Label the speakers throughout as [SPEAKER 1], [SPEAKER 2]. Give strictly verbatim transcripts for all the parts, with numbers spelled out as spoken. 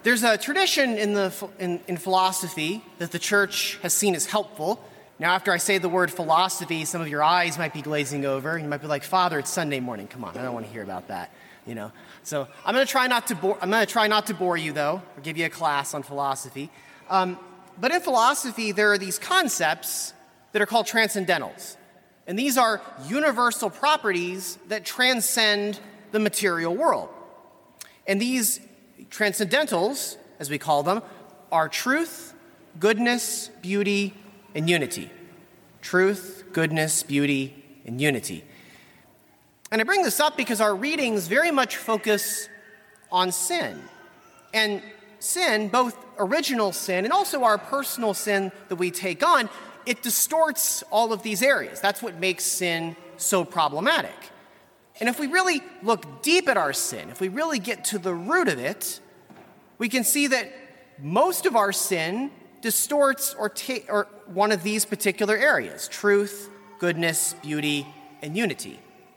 [SPEAKER 1] There's a tradition in, the, in, in philosophy that the church has seen as helpful. Now, after I say the word philosophy, some of your eyes might be glazing over. You might be like, Father, it's Sunday morning. Come on, I don't want to hear about that. You know. So I'm going to try not to bore. I'm going to try not to bore you, though, or give you a class on philosophy. Um, but in philosophy, there are these concepts that are called transcendentals. And these are universal properties that transcend the material world. And these transcendentals, as we call them, are truth, goodness, beauty, and unity. Truth, goodness, beauty, and unity. And I bring this up because our readings very much focus on sin. And sin, both original sin and also our personal sin that we take on, it distorts all of these areas. That's what makes sin so problematic. And if we really look deep at our sin, if we really get to the root of it, we can see that most of our sin distorts or, ta- or one of these particular areas: truth, goodness, beauty, and unity.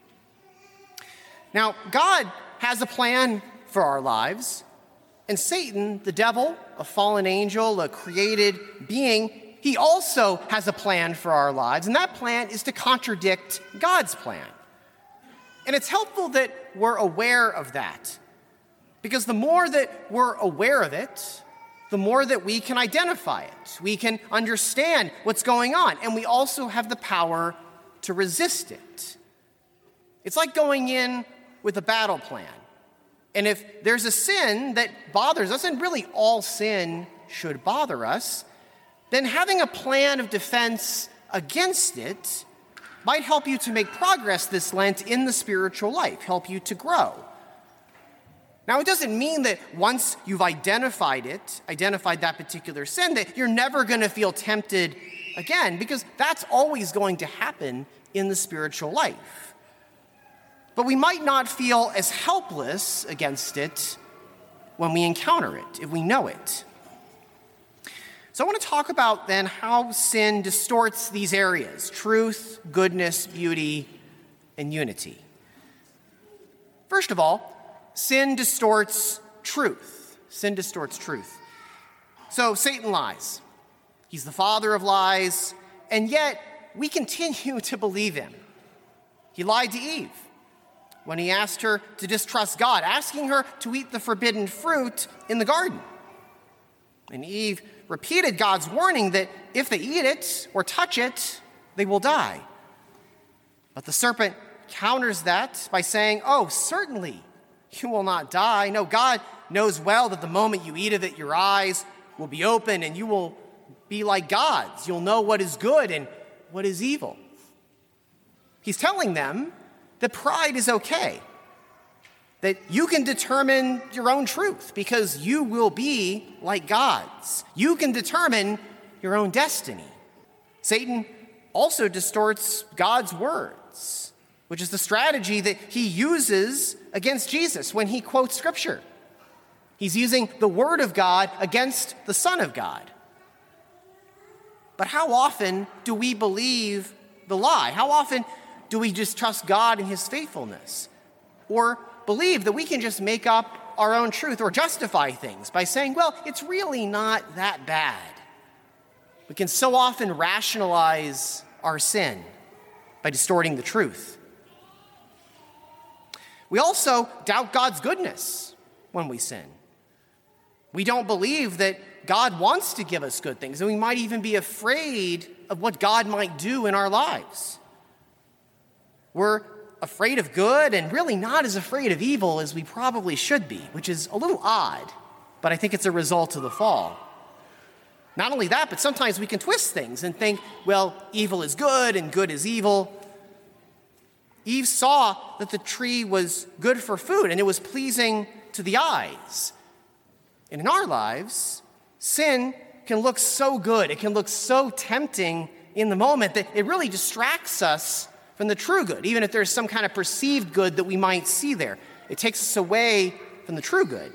[SPEAKER 1] Now, God has a plan for our lives, and Satan, the devil, a fallen angel, a created being, he also has a plan for our lives, and that plan is to contradict God's plan. And it's helpful that we're aware of that, because the more that we're aware of it, the more that we can identify it. We can understand what's going on, and we also have the power to resist it. It's like going in with a battle plan. And if there's a sin that bothers us, and really all sin should bother us, then having a plan of defense against it might help you to make progress this Lent in the spiritual life, help you to grow. Now, it doesn't mean that once you've identified it, identified that particular sin, that you're never going to feel tempted again, because that's always going to happen in the spiritual life. But we might not feel as helpless against it when we encounter it, if we know it. So I want to talk about then how sin distorts these areas: truth, goodness, beauty, and unity. First of all, sin distorts truth. Sin distorts truth. So Satan lies. He's the father of lies, and yet we continue to believe him. He lied to Eve when he asked her to distrust God, asking her to eat the forbidden fruit in the garden. And Eve repeated God's warning that if they eat it or touch it, they will die. But the serpent counters that by saying, "Oh, certainly you will not die. No, God knows well that the moment you eat of it, your eyes will be open and you will be like gods. You'll know what is good and what is evil." He's telling them that pride is okay, that you can determine your own truth because you will be like gods. You can determine your own destiny. Satan also distorts God's words, which is the strategy that he uses against Jesus when he quotes Scripture. He's using the Word of God against the Son of God. But how often do we believe the lie? How often do we just trust God and his faithfulness? Or believe that we can just make up our own truth or justify things by saying, well, it's really not that bad. We can so often rationalize our sin by distorting the truth. We also doubt God's goodness when we sin. We don't believe that God wants to give us good things, and we might even be afraid of what God might do in our lives. We're afraid of good and really not as afraid of evil as we probably should be, which is a little odd, but I think it's a result of the fall. Not only that, but sometimes we can twist things and think, well, evil is good and good is evil. Eve saw that the tree was good for food and it was pleasing to the eyes. And in our lives, sin can look so good, it can look so tempting in the moment that it really distracts us from the true good, even if there's some kind of perceived good that we might see there. It takes us away from the true good.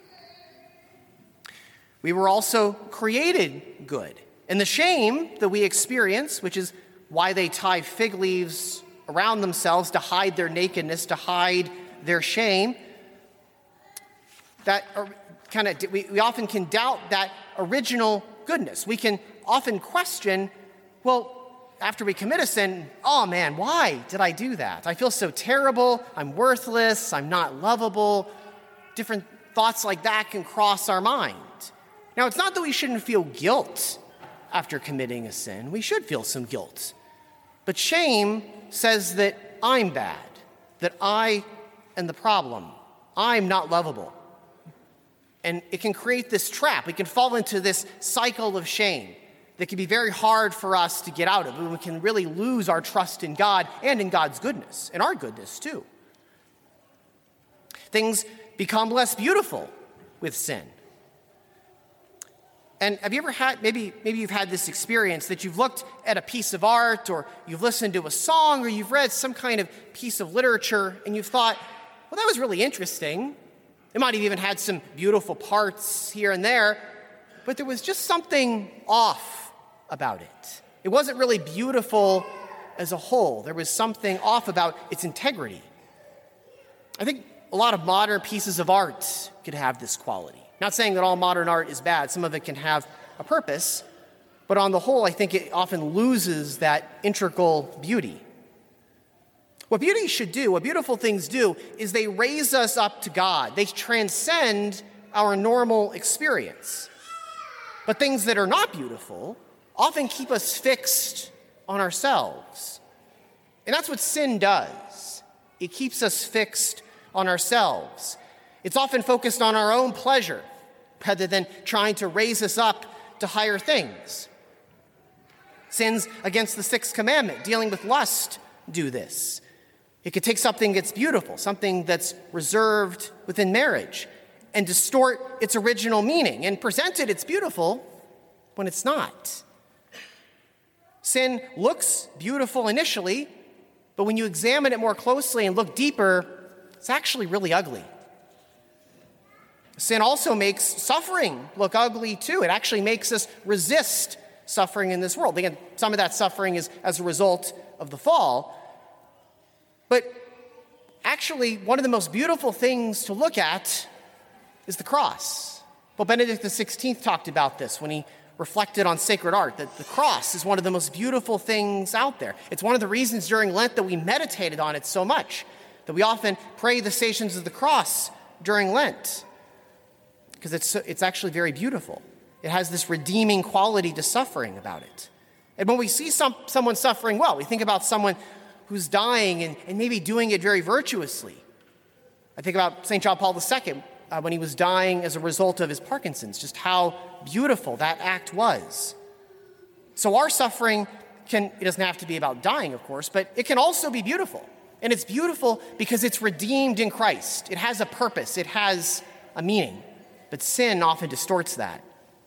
[SPEAKER 1] We were also created good. And the shame that we experience, which is why they tie fig leaves around themselves to hide their nakedness, to hide their shame, that kind of we, we often can doubt that original goodness. We can often question, well, after we commit a sin, oh man, why did I do that? I feel so terrible, I'm worthless, I'm not lovable. Different thoughts like that can cross our mind. Now, it's not that we shouldn't feel guilt after committing a sin. We should feel some guilt. But shame says that I'm bad, that I am the problem. I'm not lovable. And it can create this trap. We can fall into this cycle of shame that can be very hard for us to get out of. And we can really lose our trust in God and in God's goodness, and our goodness too. Things become less beautiful with sin. And have you ever had, maybe, maybe you've had this experience that you've looked at a piece of art, or you've listened to a song, or you've read some kind of piece of literature, and you've thought, well, that was really interesting. It might have even had some beautiful parts here and there, but there was just something off about it. It wasn't really beautiful as a whole. There was something off about its integrity. I think a lot of modern pieces of art could have this quality. Not saying that all modern art is bad. Some of it can have a purpose, but on the whole, I think it often loses that integral beauty. What beauty should do, what beautiful things do, is they raise us up to God. They transcend our normal experience. But things that are not beautiful often keep us fixed on ourselves. And that's what sin does. It keeps us fixed on ourselves. It's often focused on our own pleasure rather than trying to raise us up to higher things. Sins against the sixth commandment, dealing with lust, do this. It could take something that's beautiful, something that's reserved within marriage, and distort its original meaning and present it it's beautiful when it's not. Sin looks beautiful initially, but when you examine it more closely and look deeper, it's actually really ugly. Sin also makes suffering look ugly too. It actually makes us resist suffering in this world. Again, some of that suffering is as a result of the fall. But actually, one of the most beautiful things to look at is the cross. Well, Benedict the sixteenth talked about this when he reflected on sacred art, that the cross is one of the most beautiful things out there. It's one of the reasons during Lent that we meditated on it so much, that we often pray the Stations of the Cross during Lent, because it's, it's actually very beautiful. It has this redeeming quality to suffering about it. And when we see some, someone suffering well, we think about someone who's dying and, and maybe doing it very virtuously. I think about Saint John Paul the Second uh, when he was dying as a result of his Parkinson's, just how beautiful that act was. So our suffering can, it doesn't have to be about dying, of course, but it can also be beautiful. And it's beautiful because it's redeemed in Christ. It has a purpose. It has a meaning. But sin often distorts that.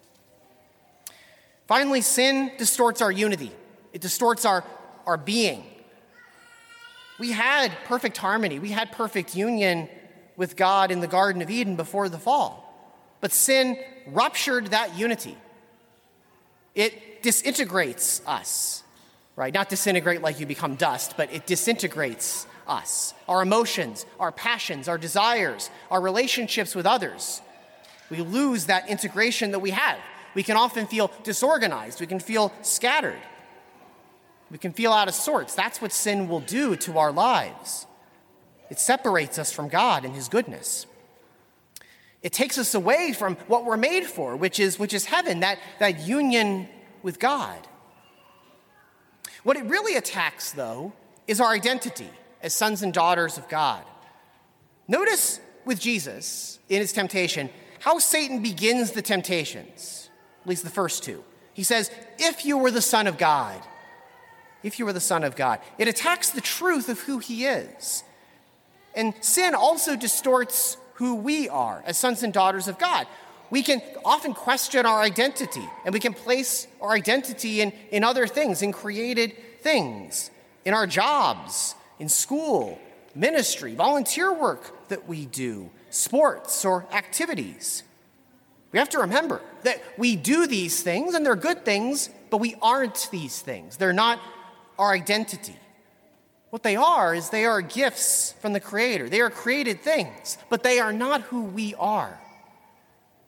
[SPEAKER 1] Finally, sin distorts our unity. It distorts our, our being. We had perfect harmony. We had perfect union with God in the Garden of Eden before the fall. But sin ruptured that unity. It disintegrates us, right? Not disintegrate like you become dust, but it disintegrates us. Our emotions, our passions, our desires, our relationships with others. We lose that integration that we have. We can often feel disorganized. We can feel scattered. We can feel out of sorts. That's what sin will do to our lives. It separates us from God and his goodness. It takes us away from what we're made for, which is, which is heaven, that, that union with God. What it really attacks, though, is our identity as sons and daughters of God. Notice with Jesus in his temptation how Satan begins the temptations, at least the first two. He says, if you were the Son of God, if you were the Son of God. It attacks the truth of who he is. And sin also distorts who we are as sons and daughters of God. We can often question our identity, and we can place our identity in, in other things, in created things, in our jobs, in school, ministry, volunteer work that we do, sports or activities. We have to remember that we do these things, and they're good things, but we aren't these things. They're not our identity. What they are is they are gifts from the Creator. They are created things, but they are not who we are.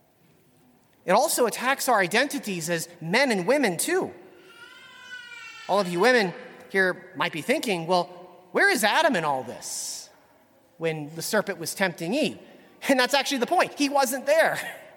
[SPEAKER 1] It also attacks our identities as men and women, too. All of you women here might be thinking, well, where is Adam in all this when the serpent was tempting Eve? And that's actually the point. He wasn't there.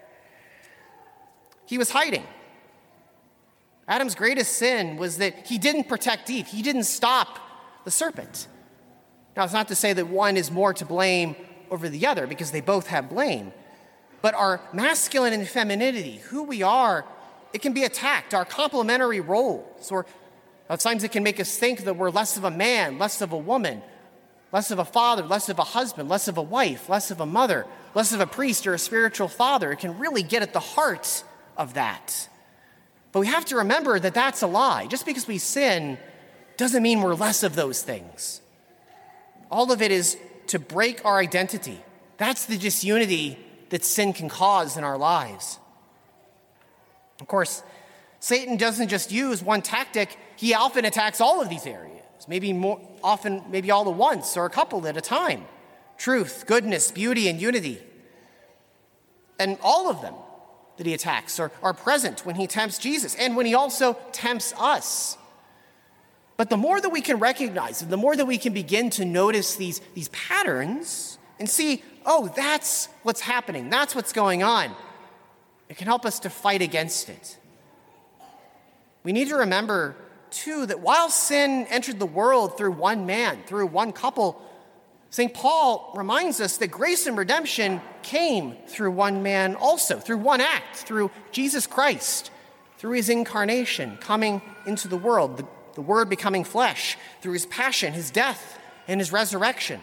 [SPEAKER 1] He was hiding. Adam's greatest sin was that he didn't protect Eve. He didn't stop the serpent. Now, it's not to say that one is more to blame over the other, because they both have blame. But our masculine and femininity, who we are, it can be attacked. Our complementary roles, or at times it can make us think that we're less of a man, less of a woman, less of a father, less of a husband, less of a wife, less of a mother, less of a priest or a spiritual father. It can really get at the heart of that. But we have to remember that that's a lie. Just because we sin doesn't mean we're less of those things. All of it is to break our identity. That's the disunity that sin can cause in our lives. Of course, Satan doesn't just use one tactic. He often attacks all of these areas, maybe more often, maybe all at once or a couple at a time. Truth, goodness, beauty, and unity. And all of them that he attacks are, are present when he tempts Jesus and when he also tempts us. But the more that we can recognize it, the more that we can begin to notice these, these patterns and see, oh, that's what's happening, that's what's going on, it can help us to fight against it. We need to remember, too, that while sin entered the world through one man, through one couple, Saint Paul reminds us that grace and redemption came through one man also, through one act, through Jesus Christ, through his incarnation, coming into the world, the, the Word becoming flesh, through his passion, his death, and his resurrection.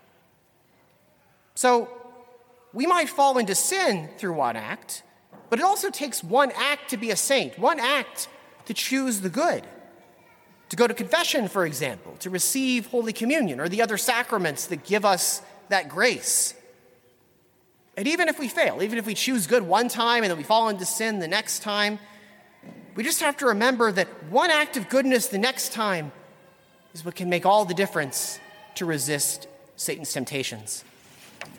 [SPEAKER 1] So we might fall into sin through one act, but it also takes one act to be a saint, one act to choose the good. To go to confession, for example, to receive Holy Communion or the other sacraments that give us that grace. And even if we fail, even if we choose good one time and then we fall into sin the next time, we just have to remember that one act of goodness the next time is what can make all the difference to resist Satan's temptations.